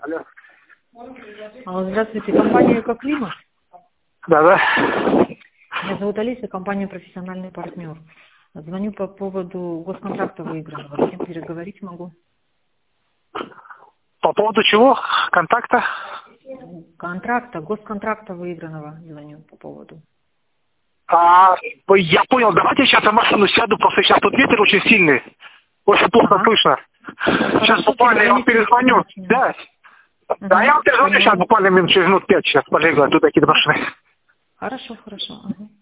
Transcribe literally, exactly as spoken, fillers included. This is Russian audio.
Алло. Алло, здравствуйте, компания «Экоклимат». Да-да. Меня зовут Алиса, компания «Профессиональный партнер». Звоню по поводу госконтракта выигранного. С кем переговорить могу? По поводу чего? Контакта? Контракта, госконтракта выигранного звоню по поводу. А, я понял, давайте сейчас я в машину сяду, просто сейчас тут ветер очень сильный. Очень плохо Ага. слышно. Хорошо, Сейчас буквально я вам перезвоню. Да. Угу. Да, я вам перезвоню Поняла. сейчас буквально минут через минут пять сейчас полегаю, тут такие машины. Хорошо, хорошо. Ага.